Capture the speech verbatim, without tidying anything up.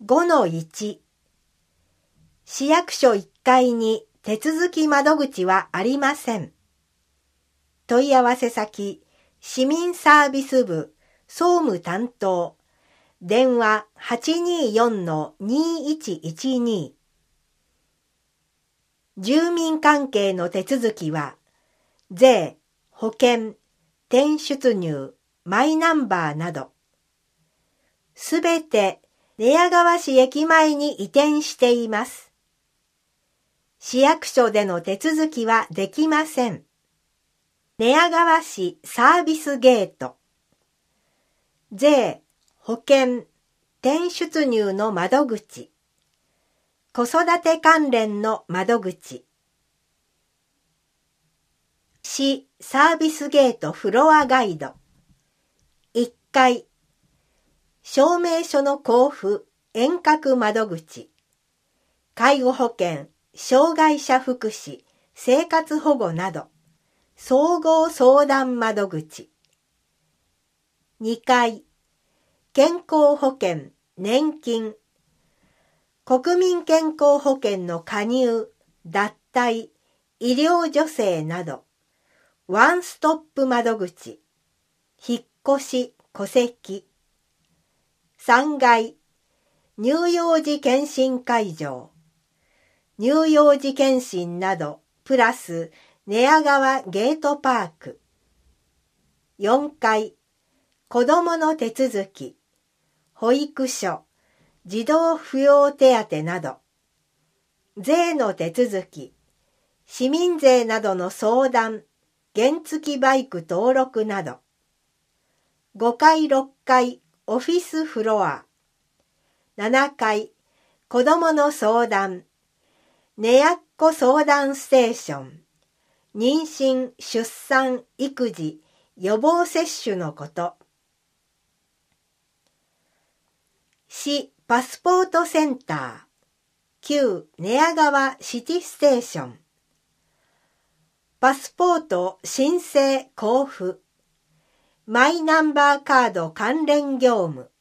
ごのいち 市役所いっかいに手続き窓口はありません。問い合わせ先、市民サービス部、総務担当、電話 はちにーよんのにいちいちに。住民関係の手続きは、税、保険、転出入、マイナンバーなど、すべて寝屋川市駅前に移転しています。市役所での手続きはできません。寝屋川市サービスゲート、税、保険、転出入の窓口、子育て関連の窓口、市サービスゲートフロアガイド、いっかい、証明書の交付遠隔窓口、介護保険、障害者福祉、生活保護など、総合相談窓口、にかい、健康保険、年金、国民健康保険の加入、脱退、医療助成など、ワンストップ窓口、引っ越し、戸籍、さんがい、乳幼児健診会場、乳幼児健診など、プラス寝屋川ゲートパーク、よんかい、子どもの手続き、保育所、児童扶養手当など、税の手続き、市民税などの相談、原付バイク登録など、ごかいろっかいオフィスフロア、ななかい子どもの相談、寝やっこ相談ステーション、妊娠・出産・育児、予防接種のこと、市パスポートセンター、旧寝屋川シティステーション、パスポート申請交付、マイナンバーカード関連業務、